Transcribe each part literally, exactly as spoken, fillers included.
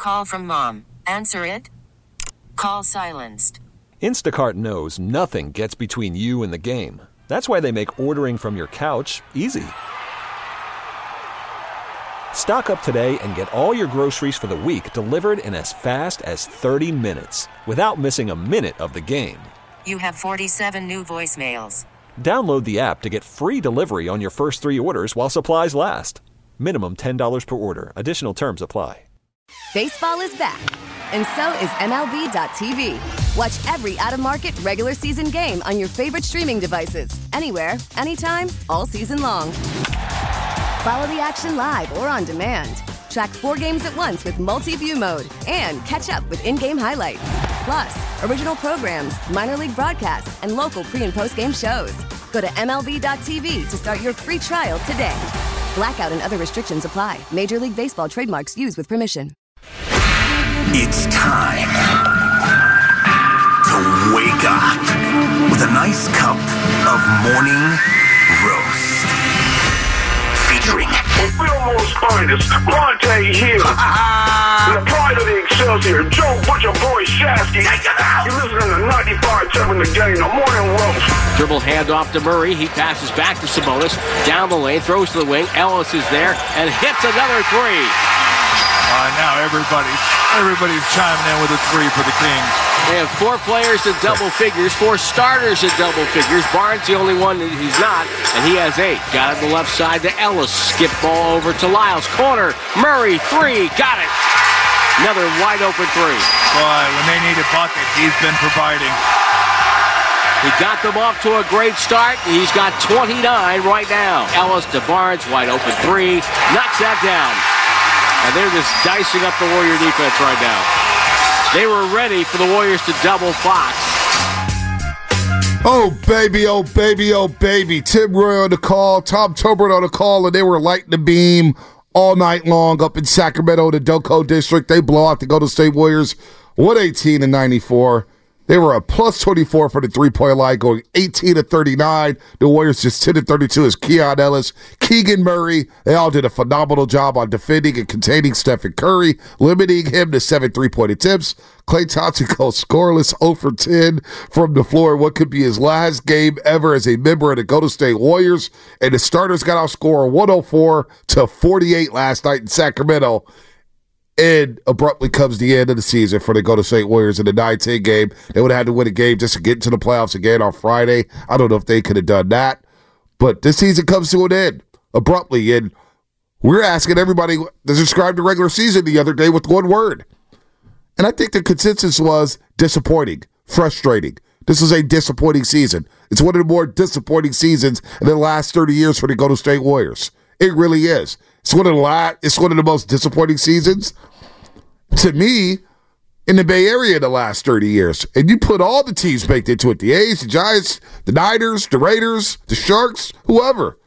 call from mom. Answer it. Call silenced. Instacart knows nothing gets between you and the game. That's why they make ordering from your couch easy. Stock up today and get all your groceries for the week delivered in as fast as thirty minutes without missing a minute of the game. You have forty-seven new voicemails. Download the app to get free delivery on your first three orders while supplies last. Minimum ten dollars per order. Additional terms apply. Baseball is back, and so is M L B dot T V. Watch every out-of-market regular season game on your favorite streaming devices, anywhere, anytime, all season long. Follow the action live or on demand. Track four games at once with multi-view mode and catch up with in-game highlights. Plus, original programs, minor league broadcasts, and local pre- and post-game shows. Go to M L B dot T V to start your free trial today. Blackout and other restrictions apply. Major League Baseball trademarks used with permission. It's time to wake up with a nice cup of morning roast. Featuring From Fillmore's finest, Monte Hill. The pride of the Excelsior, Joe Butcher Boy Shasky. You're listening to ninety-five seven The Game, the morning roast. Dribble handoff to Murray. He passes back to Sabonis. Down the lane, throws to the wing. Ellis is there and hits another three. Uh, now everybody's, everybody's chiming in with a three for the Kings. They have four players in double figures, four starters in double figures. Barnes the only one that he's not, and he has eight. Got it to the left side to Ellis. Skip ball over to Lyles. Corner. Murray, three. Got it. Another wide open three. Boy, when they need a bucket, he's been providing. He got them off to a great start. He's got twenty-nine right now. Ellis to Barnes, wide open three. Knocks that down. And they're just dicing up the Warrior defense right now. They were ready for the Warriors to double Fox. Oh, baby, oh, baby, oh, baby. Tim Roy on the call, Tom Tobert on the call, and they were lighting the beam all night long up in Sacramento, the Delco District. They blow out the Golden State Warriors one eighteen to ninety-four. They were a plus twenty-four for the three-point line, going eighteen to thirty-nine. The Warriors just ten to thirty-two as Keon Ellis, Keegan Murray. They all did a phenomenal job on defending and containing Stephen Curry, limiting him to seven three-point attempts. Klay Thompson goes scoreless zero for ten from the floor. What could be his last game ever as a member of the Golden State Warriors. And the starters got outscored one oh four to forty-eight last night in Sacramento. And abruptly comes the end of the season for the Golden State Warriors in the nine ten game. They would have had to win a game just to get into the playoffs again on Friday. I don't know if they could have done that. But this season comes to an end abruptly. And we're asking everybody to describe the regular season the other day with one word. And I think the consensus was disappointing, frustrating. This is a disappointing season. It's one of the more disappointing seasons in the last thirty years for the Golden State Warriors. It really is. It's one of the la- It's one of the most disappointing seasons to me in the Bay Area in the last thirty years. And you put all the teams baked into it: the A's, the Giants, the Niners, the Raiders, the Sharks, whoever.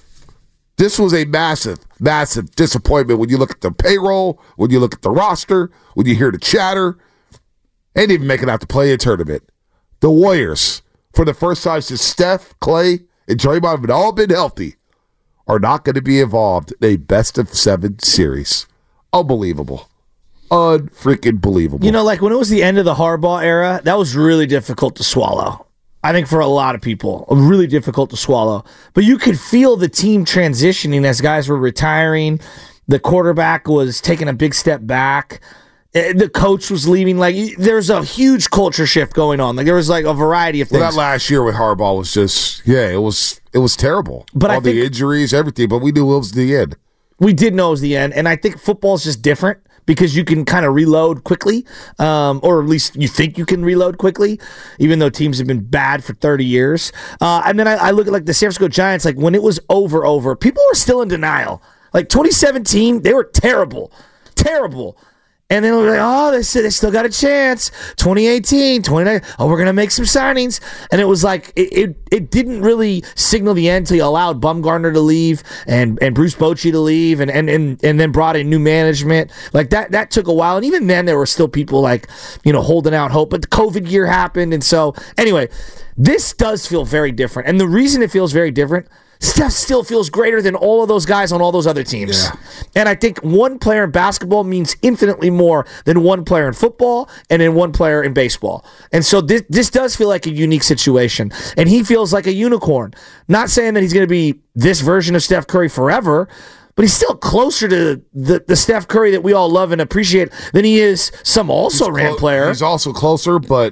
This was a massive, massive disappointment when you look at the payroll, when you look at the roster, when you hear the chatter, and even making out the play-in tournament. The Warriors, for the first time since Steph, Klay, and Draymond have all been healthy, are not going to be involved in a best-of-seven series. Unbelievable. Unfreaking believable. You know, like when it was the end of the Harbaugh era, that was really difficult to swallow. I think for a lot of people, really difficult to swallow. But you could feel the team transitioning as guys were retiring. The quarterback was taking a big step back. The coach was leaving. Like, there's a huge culture shift going on. Like, there was like a variety of things. Well, that last year with Harbaugh was just, yeah, it was it was terrible. But all I think, the injuries, everything. But we knew it was the end. We did know it was the end, and I think football's just different because you can kind of reload quickly, um, or at least you think you can reload quickly, even though teams have been bad for thirty years. Uh, and then I, I look at like the San Francisco Giants. Like when it was over, over, people were still in denial. Like twenty seventeen, they were terrible, terrible. And then we're like, oh, they said they still got a chance. twenty eighteen, twenty-nine, oh, we're going to make some signings. And it was like, it, it it didn't really signal the end until you allowed Bumgarner to leave and, and Bruce Bochy to leave and, and, and, and then brought in new management. Like that that took a while. And even then, there were still people like, you know, holding out hope. But the COVID year happened. And so, anyway, this does feel very different. And the reason it feels very different, Steph still feels greater than all of those guys on all those other teams. Yeah. And I think one player in basketball means infinitely more than one player in football and then one player in baseball. And so this, this does feel like a unique situation. And he feels like a unicorn. Not saying that he's going to be this version of Steph Curry forever, but he's still closer to the, the Steph Curry that we all love and appreciate than he is some also-ran clo- player. He's also closer, but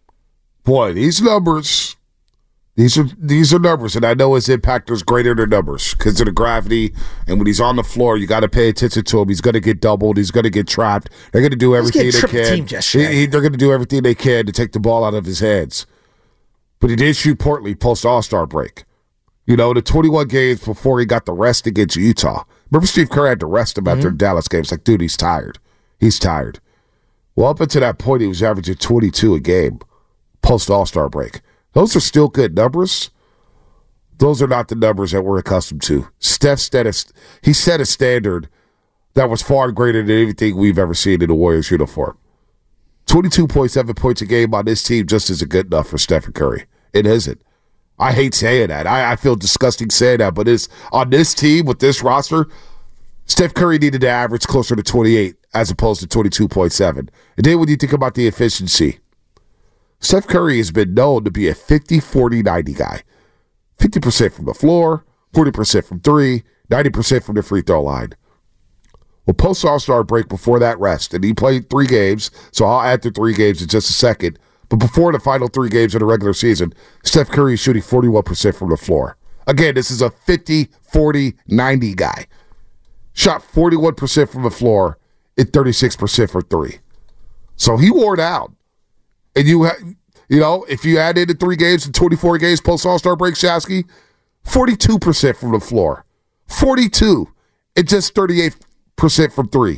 boy, these numbers... These are these are numbers, and I know his impact is greater than numbers because of the gravity. And when he's on the floor, you got to pay attention to him. He's going to get doubled. He's going to get trapped. They're going to do everything they can. He, he, they're going to do everything they can to take the ball out of his hands. But he did shoot poorly post All-Star break. You know, the twenty-one games before he got the rest against Utah. Remember, Steve Kerr had to rest him after mm-hmm. the Dallas game. It's like, dude, he's tired. He's tired. Well, up until that point, he was averaging twenty-two a game post All-Star break. Those are still good numbers. Those are not the numbers that we're accustomed to. Steph set a, he set a standard that was far greater than anything we've ever seen in the Warriors uniform. twenty-two point seven points a game on this team just isn't good enough for Stephen Curry. It isn't. I hate saying that. I, I feel disgusting saying that, but it's on this team with this roster, Steph Curry needed to average closer to twenty-eight as opposed to twenty-two point seven. And then when you think about the efficiency, Steph Curry has been known to be a fifty forty ninety guy. fifty percent from the floor, forty percent from three, ninety percent from the free throw line. Well, post All-Star break before that rest, and he played three games, so I'll add the three games in just a second. But before the final three games of the regular season, Steph Curry is shooting forty-one percent from the floor. Again, this is a fifty forty ninety guy. Shot forty-one percent from the floor and thirty-six percent for three. So he wore down. And you, ha- you know, if you add in the three games and twenty-four games post All-Star break, Shasky, forty-two percent from the floor, forty-two, and just thirty-eight percent from three.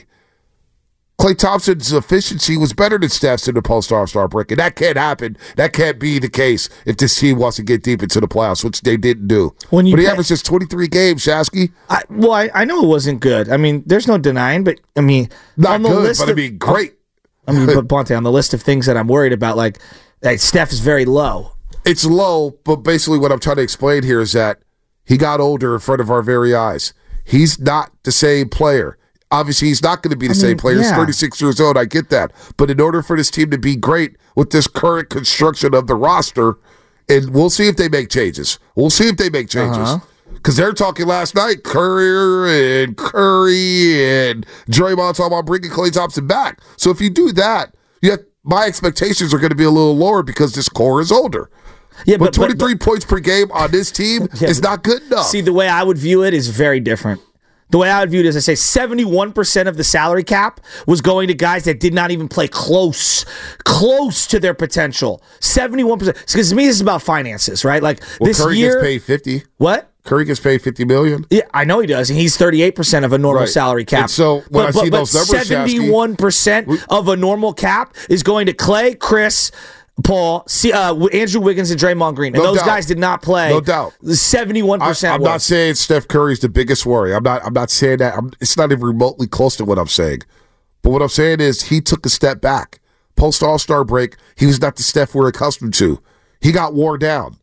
Klay Thompson's efficiency was better than Steph's in the post All-Star break, and that can't happen. That can't be the case if this team wants to get deep into the playoffs, which they didn't do. When you but he pay- averages twenty-three games, Shasky. I, well, I, I know it wasn't good. I mean, there's no denying, but I mean, not good, but I mean, great. I mean, but Bonte, on the list of things that I'm worried about, like, like Steph is very low. It's low, but basically what I'm trying to explain here is that he got older in front of our very eyes. He's not the same player. Obviously, he's not going to be the I mean, same player. Yeah. He's thirty-six years old. I get that. But in order for this team to be great with this current construction of the roster, and we'll see if they make changes. We'll see if they make changes. Uh-huh. Because they're talking last night, Curry and Curry and Draymond talking about bringing Klay Thompson back. So if you do that, you have, my expectations are going to be a little lower because this core is older. Yeah, but, but twenty-three but, but, points per game on this team yeah, is not good enough. See, the way I would view it is very different. The way I would view it is I say seventy-one percent of the salary cap was going to guys that did not even play close, close to their potential. seventy-one percent. Because to me, this is about finances, right? Like well, this Curry year, gets paid fifty. What? Curry gets paid fifty million dollars. Yeah, I know he does, and he's thirty-eight percent of a normal right. salary cap. And so when but, I but, see but those numbers, seventy-one percent Shasky, of a normal cap is going to Klay, Chris, Paul, C, uh, Andrew Wiggins, and Draymond Green. And no those doubt. guys did not play. No doubt. seventy-one percent I, I'm worse. not saying Steph Curry's the biggest worry. I'm not I'm not saying that. I'm, it's not even remotely close to what I'm saying. But what I'm saying is he took a step back. Post All-Star break, he was not the Steph we're accustomed to. He got wore down.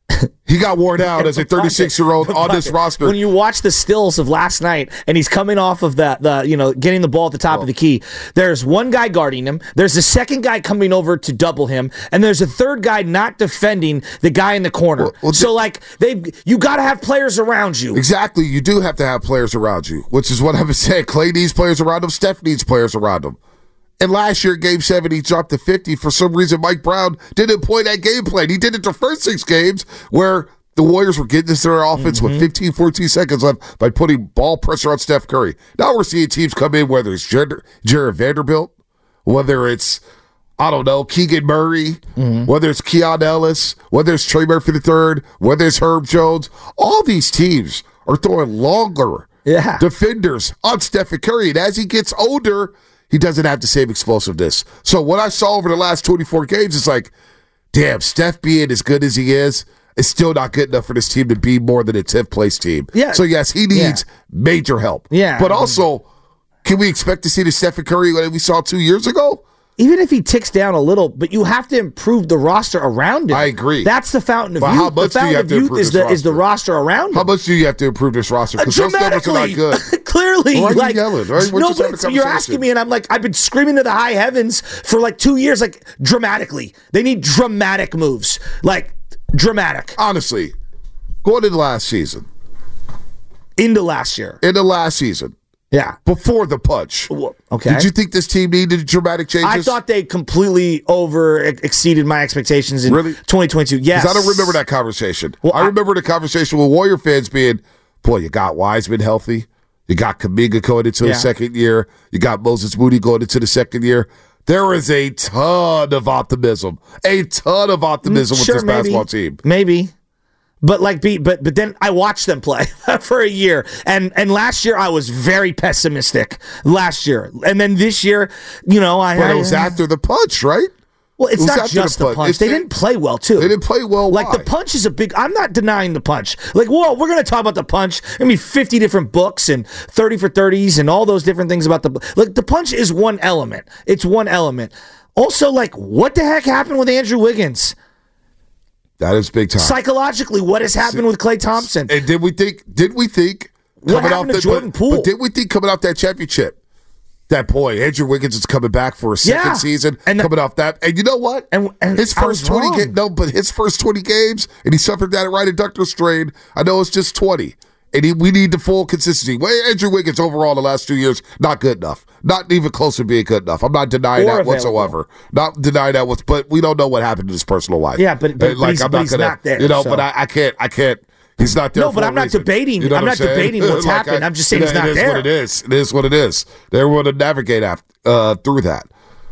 He got worn out as a thirty-six-year-old on this roster. When you watch the stills of last night, and he's coming off of the, the you know, getting the ball at the top oh. of the key, there's one guy guarding him, there's a second guy coming over to double him, and there's a third guy not defending the guy in the corner. Well, well, so, like, they, you got to have players around you. Exactly. You do have to have players around you, which is what I've been saying. Klay needs players around him. Steph needs players around him. And last year, Game seven, he dropped to fifty. For some reason, Mike Brown didn't play that game plan. He did it the first six games where the Warriors were getting into their offense mm-hmm. with fifteen, fourteen seconds left by putting ball pressure on Steph Curry. Now we're seeing teams come in, whether it's Jared, Jared Vanderbilt, whether it's, I don't know, Keegan Murray, mm-hmm. whether it's Keon Ellis, whether it's Trey Murphy the third, whether it's Herb Jones. All these teams are throwing longer yeah. defenders on Stephen Curry. And as he gets older, he doesn't have the same explosiveness. So what I saw over the last twenty-four games is like, damn, Steph being as good as he is, is still not good enough for this team to be more than a tenth place team. Yeah. So yes, he needs yeah. major help. Yeah. But also, can we expect to see the Stephen Curry that we saw two years ago? even if he ticks down a little, but you have to improve the roster around him. I agree. That's the fountain of But youth. how much the do you fountain have of to youth improve is this the is the roster? roster around him. How much do you have to improve this roster? Because those numbers are not good. Clearly, Why are you like yelling? Why- we're no, just but having a it's- you're conversation. asking me, and I'm like, I've been screaming to the high heavens for like two years, like dramatically. They need dramatic moves, like dramatic. Honestly, going into last season, into last year, into last season, yeah, before the punch. Okay. Did you think this team needed dramatic changes? I thought they completely over exceeded my expectations in Really? twenty twenty-two. Yes. Because I don't remember that conversation. Well, I I- remember the conversation with Warrior fans being, boy, you got Wiseman healthy. You got Kuminga going into Yeah. the second year. You got Moses Moody going into the second year. There is a ton of optimism, a ton of optimism with Sure, this maybe. basketball team. Maybe. But like be but but then I watched them play for a year. And and last year I was very pessimistic. Last year. And then this year, you know, I But I- it was after the punch, right? Well, it's It was not after just the punch. punch. It's- They didn't play well, too. They didn't play well. Like, Why? the punch is a big... I'm not denying the punch. Like, whoa, we're going to talk about the punch. There's going to be fifty different books and thirty for thirties and all those different things about the... Like, the punch is one element. It's one element. Also, like, what the heck happened with Andrew Wiggins? That is big time. Psychologically, what has happened with Klay Thompson? And did we think? Did we think What coming off happened to the, Jordan but, Poole? But did we think coming off that championship? That boy, Andrew Wiggins is coming back for a second Yeah. season, And the- coming off that. And you know what? And- and his I first was twenty wrong. games, no, but his first twenty games, and he suffered that right adductor strain. I know it's just twenty, and he, we need the full consistency. Well, Andrew Wiggins overall the last two years not good enough, not even close to being good enough. I'm not denying Or that available. whatsoever. Not denying that what's, but we don't know what happened in his personal life. Yeah, but- but- And, but he's- but he's not there, You know, so- but I, I can't, I can't. He's not there. No, for but a I'm not reason. debating- You know I'm what not saying? debating what's Like, happened. I- I'm just saying it- he's not It is there. what it is. It is what it is. They're able to navigate after, uh, through that.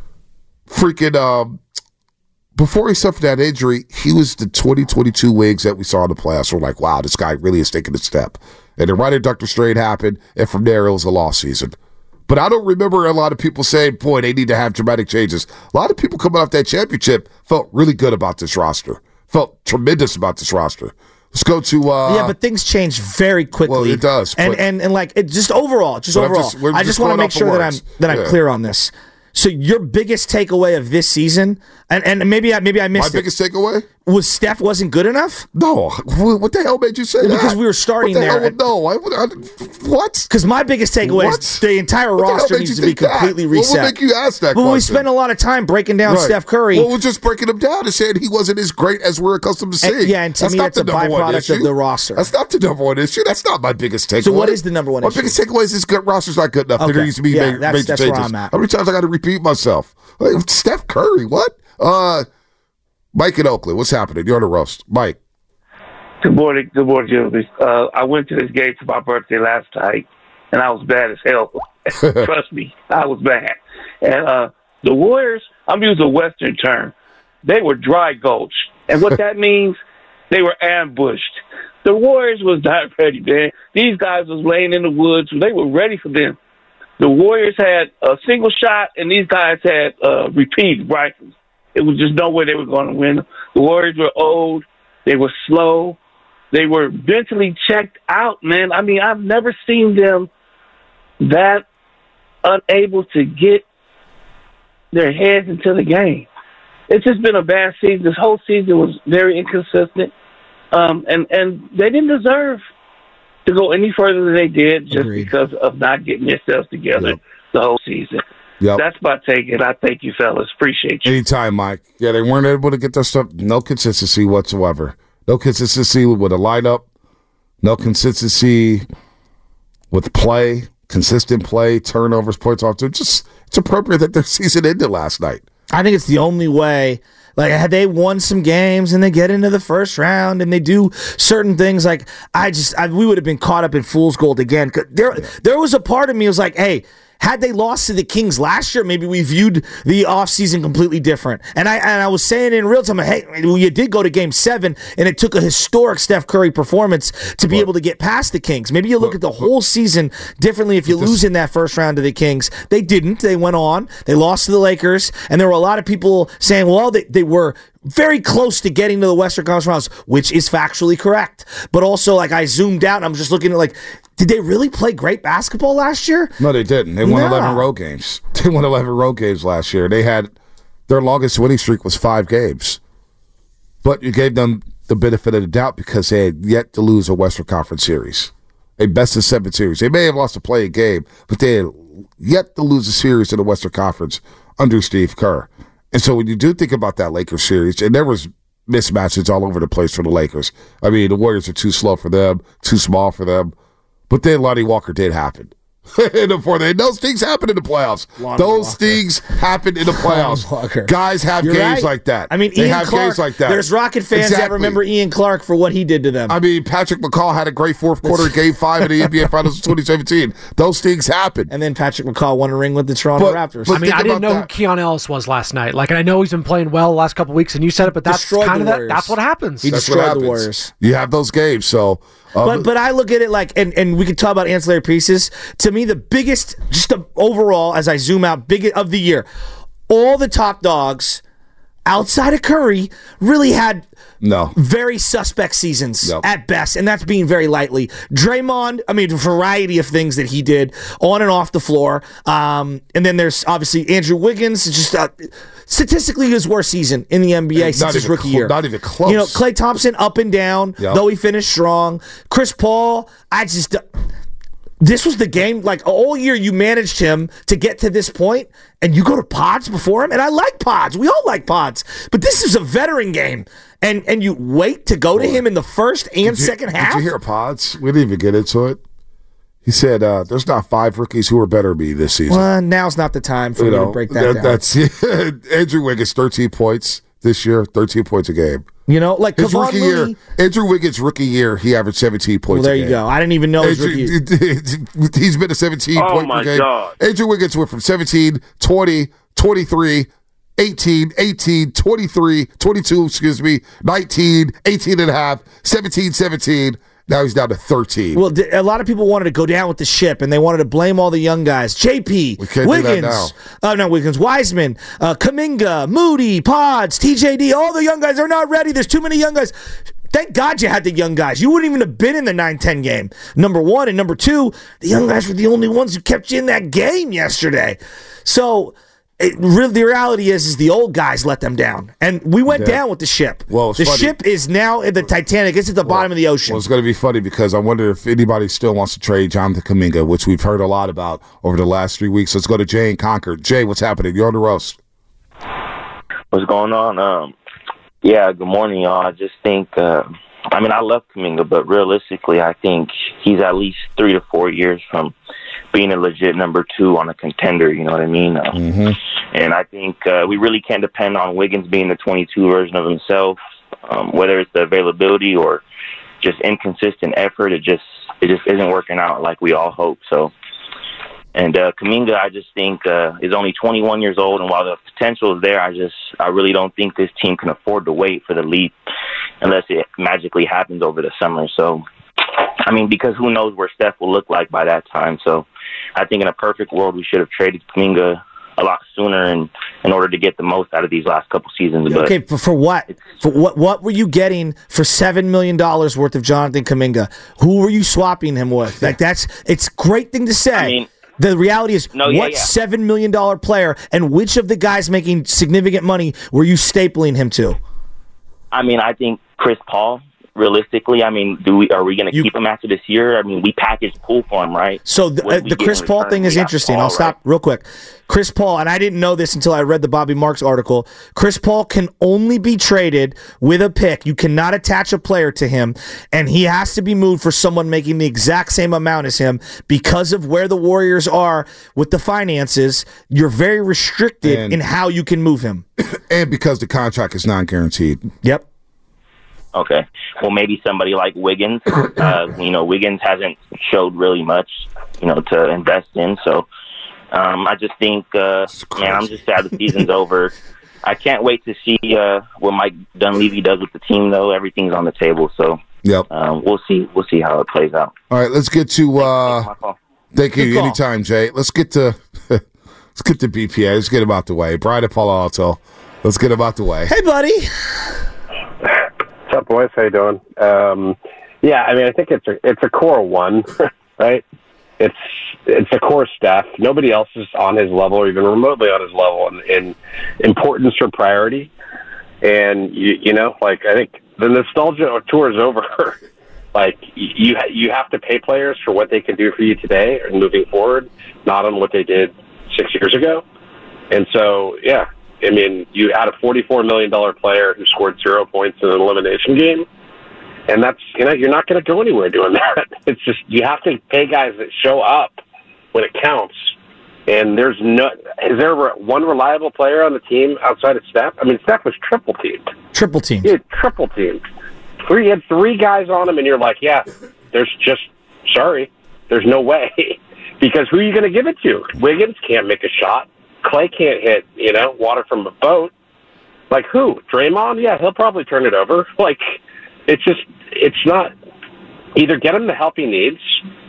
Freaking, um, before he suffered that injury, he was the twenty twenty-two Wiggs that we saw in the playoffs. We're like, wow, this guy really is taking a step. And then right adductor strain happened, and from there it was a lost season. But I don't remember a lot of people saying, boy, they need to have dramatic changes. A lot of people coming off that championship felt really good about this roster, felt tremendous about this roster. Let's go to uh, yeah, but things change very quickly. Well, it does, and but- and and like it just overall, just But I'm overall. just- we're I just just want to going make off the sure that I'm words. that I'm Yeah. clear on this. So your biggest takeaway of this season, and, and maybe I maybe I my missed it, biggest takeaway? was Steph wasn't good enough? No. What the hell made you say Well, that? because we were starting what the there Hell? at- No. I, would- I, what? Because my biggest takeaway What? is the entire What the hell roster made needs you to be think that? completely What would reset. make you ask that Well, we question? spent a lot of time breaking down Right. Steph Curry. Well, we're just breaking him down and saying he wasn't as great as we're accustomed to And- seeing. yeah, and to me, not that's the a number one byproduct of issue. the roster. That's not the number one issue. That's not my biggest takeaway. So what is the number one my issue? biggest takeaway is this good roster's not good enough. Okay. There needs to be Yeah, ma- that's- major that's where changes. I'm at. How many times I got to repeat myself? Like, Steph Curry, what? Uh, Mike in Oakland, what's happening? You're on the roast. Mike. Good morning, good morning, gentlemen. Uh, I went to this game for my birthday last night, and I was bad as hell. Trust me, I was bad. And uh, the Warriors, I'm using a Western term, they were dry gulch. And what that means, they were ambushed. The Warriors was not ready, man. These guys was laying in the woods. They were ready for them. The Warriors had a single shot, and these guys had uh, repeat rifles. It was just no way they were going to win. The Warriors were old. They were slow. They were mentally checked out, man. I mean, I've never seen them that unable to get their heads into the game. It's just been a bad season. This whole season was very inconsistent. Um, and, and they didn't deserve to go any further than they did just Agreed. because of not getting themselves together Yep. the whole season. Yep. That's my take, and I thank you, fellas. Appreciate you. Anytime, Mike. Yeah, they weren't able to get their stuff. No consistency whatsoever. No consistency with a lineup. No consistency with play. Consistent play, turnovers, points off. It's just it's appropriate that their season ended last night. I think it's the only way. Like, had they won some games and they get into the first round and they do certain things, like I just I, we would have been caught up in fool's gold again. 'Cause There, there was a part of me was like, hey. Had they lost to the Kings last year, maybe we viewed the offseason completely different. And I and I was saying in real time, hey, you did go to game seven, and it took a historic Steph Curry performance to be But- able to get past the Kings. Maybe you look but- at the whole season differently if you this- lose in that first round to the Kings. They didn't. They went on. They lost to the Lakers, and there were a lot of people saying, well, they, they were very close to getting to the Western Conference Finals, which is factually correct. But also, like, I zoomed out, and I'm just looking at, like, did they really play great basketball last year? No, they didn't. They won No. eleven road games. They won eleven road games last year. They had their longest winning streak was five games. But you gave them the benefit of the doubt because they had yet to lose a Western Conference series, a best of seven series. They may have lost a play-in game, but they had yet to lose a series in the Western Conference under Steve Kerr. And so when you do think about that Lakers series, and there was mismatches all over the place for the Lakers. I mean, the Warriors are too slow for them, too small for them. But then Lonnie Walker did happen. And before they, those things happen in the playoffs. Lonnie those Walker. things happen in the playoffs. Guys have You're games right. like that. I mean, they Ian have Clark, games like that. There's Rocket fans exactly. that remember Ian Clark for what he did to them. I mean, Patrick McCall had a great fourth quarter in Game Five of the N B A Finals of twenty seventeen. Those things happen. And then Patrick McCall won a ring with the Toronto But- Raptors. but I mean, think I didn't about know that. who Keon Ellis was last night. Like, and I know he's been playing well the last couple weeks, and you said it, but that's Destroyed kind the of that. Warriors. That's what happens. He That's destroyed what the happens. Warriors. You have those games, so. Um, But but I look at it like, and, and we could talk about ancillary pieces. To me, the biggest, just the overall, as I zoom out, biggest of the year, all the top dogs outside of Curry really had no. very suspect seasons No. at best, and that's being very lightly. Draymond, I mean, a variety of things that he did on and off the floor. Um, and then there's obviously Andrew Wiggins, just uh, statistically his worst season in the N B A Not since his even rookie clo- year. not even close. You know, Klay Thompson up and down, Yep. though he finished strong. Chris Paul, I just. This was the game, like all year you managed him to get to this point, and you go to Pods before him, and I like Pods. We all like Pods. But this is a veteran game, and and you wait to go to him in the first and Did you- second half? Did you hear Pods? We didn't even get into it. He said, uh, there's not five rookies who are better than me this season. Well, now's not the time for You me know, to break that, down. That's Andrew Wiggins, thirteen points this year, thirteen points a game. You know, like His Kevon rookie Looney. year, Andrew Wiggins' rookie year, he averaged seventeen Well, points there a you game. go. I didn't even know his Andrew, rookie. he's been a seventeen Oh, point my per game. God. Andrew Wiggins went from seventeen, twenty, twenty-three, eighteen, eighteen, twenty-three, twenty-two, excuse me, nineteen, eighteen and a half, seventeen, seventeen. Now he's down to thirteen. Well, th- a lot of people wanted to go down with the ship, and they wanted to blame all the young guys. J P, We can't do Wiggins, that uh, not Wiggins, Wiseman, uh, Kuminga, Moody, Pods, T J D. All the young guys are not ready. There's too many young guys. Thank God you had the young guys. You wouldn't even have been in the nine ten game. Number one. And number two, the young guys were the only ones who kept you in that game yesterday. So it, really, the reality is, is the old guys let them down. And we went Yeah. down with the ship. Well, it's the funny. ship is now in the Titanic. It's at the bottom of the ocean. Well, it's going to be funny because I wonder if anybody still wants to trade Jonathan Kuminga, which we've heard a lot about over the last three weeks. Let's go to Jay in Concord. Jay, what's happening? You're on the roast. What's going on? Um, yeah, good morning, y'all. I just think, uh, I mean, I love Kuminga, but realistically, I think he's at least three to four years from being a legit number two on a contender, you know what I mean? Uh, Mm-hmm. And I think uh, we really can't depend on Wiggins being the twenty-two version of himself, um, whether it's the availability or just inconsistent effort. It just it just isn't working out like we all hope. So, and uh, Kuminga, I just think uh, is only twenty-one years old, and while the potential is there, I just I really don't think this team can afford to wait for the leap unless it magically happens over the summer. So, I mean, because who knows where Steph will look like by that time. So, I think in a perfect world, we should have traded Kuminga a lot sooner and in order to get the most out of these last couple seasons. But Okay, for, for what? For what? What were you getting for seven million dollars worth of Jonathan Kuminga? Who were you swapping him with? Like that's it's a great thing to say. I mean, the reality is, No, yeah, what yeah. seven million dollar player and which of the guys making significant money were you stapling him to? I mean, I think Chris Paul. Realistically, I mean, do we are we going to keep him after this year? I mean, we packaged Poole for him, right? So the, What uh, did we the get Chris in Paul return? thing We is got interesting. Paul, I'll stop right? real quick. Chris Paul, and I didn't know this until I read the Bobby Marks article. Chris Paul can only be traded with a pick. You cannot attach a player to him, and he has to be moved for someone making the exact same amount as him because of where the Warriors are with the finances. You're very restricted And- in how you can move him. And because the contract is non-guaranteed. Yep. Okay. Well, maybe somebody like Wiggins. Uh, you know, Wiggins hasn't showed really much, you know, to invest in. So um, I just think, uh, man, I'm just sad the season's over. I can't wait to see uh, what Mike Dunleavy does with the team, though. Everything's on the table. So Yep. um, we'll see. We'll see how it plays out. All right, let's get to. Uh, thank Good you. call. Anytime, Jay. Let's get to. Let's get to B P A. Let's get him out the way. Brian at Palo Alto. Let's get him out the way. Hey, buddy. What's up, boys? How you doing? Um, yeah, I mean, I think it's a it's a core one, right? it's it's of course Steph. Nobody else is on his level or even remotely on his level in, in importance or priority. And you, you know, like I think the nostalgia tour is over. Like you, you have to pay players for what they can do for you today and moving forward, not on what they did six years ago. And so, yeah, I mean, you had a forty-four million dollars player who scored zero points in an elimination game. And that's, you know, you're not going to go anywhere doing that. It's just, you have to pay guys that show up when it counts. And there's no, is there one reliable player on the team outside of Steph? I mean, Steph was triple teamed. Triple teamed. He had triple teamed. Three, he had three guys on him, and you're like, yeah, there's just, sorry, there's no way. Because who are you going to give it to? Wiggins can't make a shot. Clay can't hit, you know, water from a boat. Like who? Draymond? Yeah, he'll probably turn it over. Like, it's just, it's not, either get him the help he needs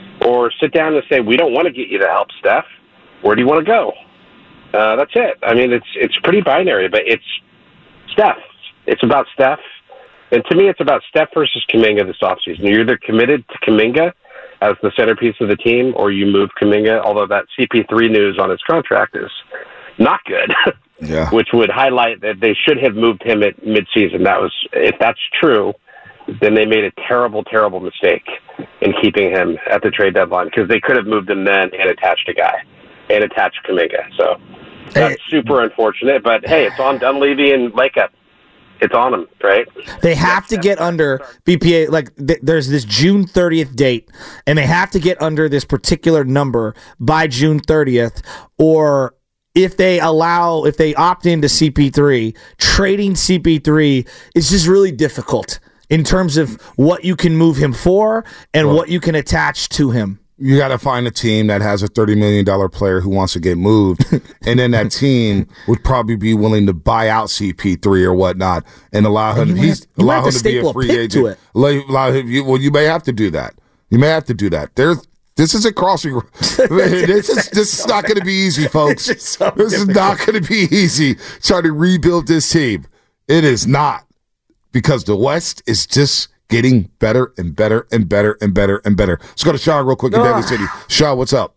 or sit down and say, we don't want to get you the help, Steph. Where do you want to go? Uh, that's it. I mean, it's it's pretty binary, but it's Steph. It's about Steph. And to me, it's about Steph versus Kuminga this offseason. You're either committed to Kuminga as the centerpiece of the team or you move Kuminga, although that C P three news on his contract is not good, yeah. which would highlight that they should have moved him at midseason. That was, if that's true, then they made a terrible, terrible mistake in keeping him at the trade deadline because they could have moved him then and attached a guy and attached Kuminga. So that's hey. super unfortunate. But, hey, it's on Dunleavy and Lakeup. It's on them, right? They have to get under B P A. Like, th- there's this June thirtieth date, and they have to get under this particular number by June thirtieth, or if they allow, if they opt into C P three, trading C P three is just really difficult in terms of what you can move him for and well, what you can attach to him. You got to find a team that has a thirty million dollars player who wants to get moved, and then that team would probably be willing to buy out C P three or whatnot and allow him, and he's, have, allow him to be a free agent. To allow him, you, well, you may have to do that. You may have to do that. There's, this isn't crossing. this is this is not going to be easy, folks. So this difficult. is not going to be easy trying to rebuild this team. It is not, because the West is just getting better and better and better and better and better. Let's go to Sean real quick in Daly City. Sean, what's up?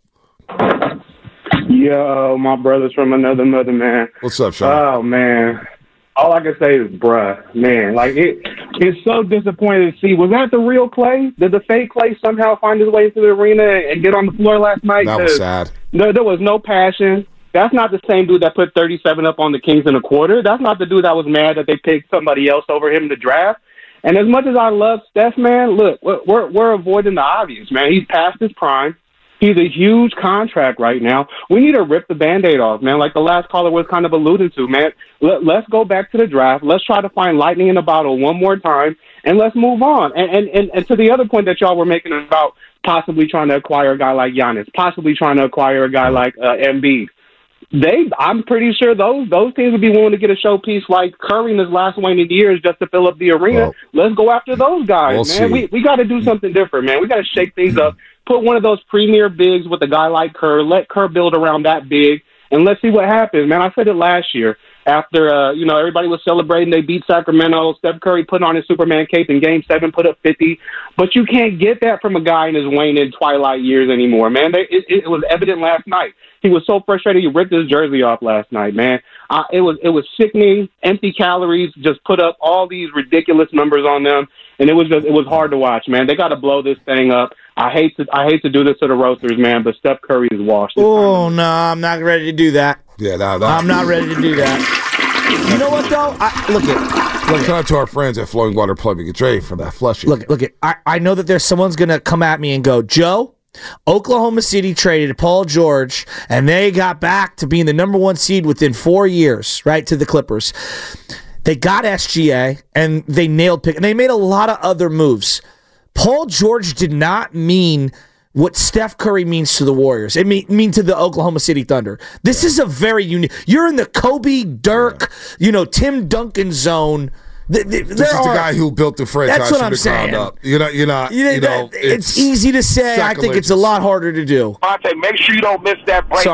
Yo, my brother's from another mother, man. What's up, Sean? Oh, man. All I can say is, bruh, man. Like, it, it's so disappointing to see. Was that the real Clay? Did the fake Clay somehow find his way into the arena and get on the floor last night? That was sad. No, there was no passion. That's not the same dude that put thirty-seven up on the Kings in a quarter. That's not the dude that was mad that they picked somebody else over him in the draft. And as much as I love Steph, man, look, we're we're avoiding the obvious, man. He's past his prime. He's a huge contract right now. We need to rip the Band-Aid off, man, like the last caller was kind of alluding to, man. Let, let's go back to the draft. Let's try to find lightning in a bottle one more time, and let's move on. And, and, and, and to the other point that y'all were making about possibly trying to acquire a guy like Giannis, possibly trying to acquire a guy like uh, Embiid, They, I'm pretty sure those those teams would be willing to get a showpiece like Curry in his last waning years just to fill up the arena. Well, let's go after those guys, we'll man. See. We we got to do something different, man. We got to shake things up. Put one of those premier bigs with a guy like Kerr. Let Kerr build around that big, and let's see what happens, man. I said it last year after uh, you know everybody was celebrating. They beat Sacramento. Steph Curry put on his Superman cape in Game Seven, put up fifty. But you can't get that from a guy in his waning twilight years anymore, man. They, it, it was evident last night. He was so frustrated he ripped his jersey off last night, man. Uh, it was it was sickening. Empty calories. Just put up all these ridiculous numbers on them, and it was just it was hard to watch, man. They got to blow this thing up. I hate to I hate to do this to the roasters, man, but Steph Curry is washed. Oh no, I'm not ready to do that. Yeah, no, no. I'm not ready to do that. You know what though? I, look at look. Shout out to our friends at Flowing Water Plumbing and Trade for that flushing. Look, look at. I I know that there's someone's gonna come at me and go, Joe, Oklahoma City traded Paul George, and they got back to being the number one seed within four years, right, to the Clippers. They got S G A, and they nailed pick, and they made a lot of other moves. Paul George did not mean what Steph Curry means to the Warriors. It mean, mean to the Oklahoma City Thunder. This yeah. is a very unique. You're in the Kobe, Dirk, yeah. you know, Tim Duncan zone. The, the, this is are, the guy who built the franchise from the ground up. You know, you're not. You know, you know it's, it's easy to say. I think it's a lot harder to do. Monte, make sure you don't miss that break. Sorry. Bro.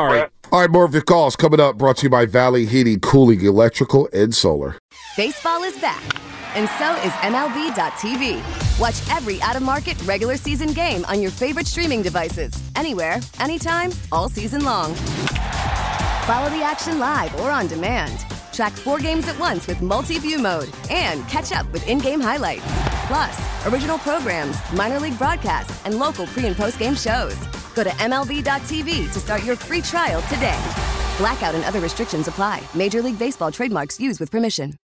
All right, more of your calls coming up, brought to you by Valley Heating, Cooling, Electrical, and Solar. Baseball is back, and so is M L B dot T V. Watch every out-of-market regular season game on your favorite streaming devices, anywhere, anytime, all season long. Follow the action live or on demand. Track four games at once with multi-view mode and catch up with in-game highlights. Plus, original programs, minor league broadcasts, and local pre- and post-game shows. Go to M L B dot T V to start your free trial today. Blackout and other restrictions apply. Major League Baseball trademarks used with permission.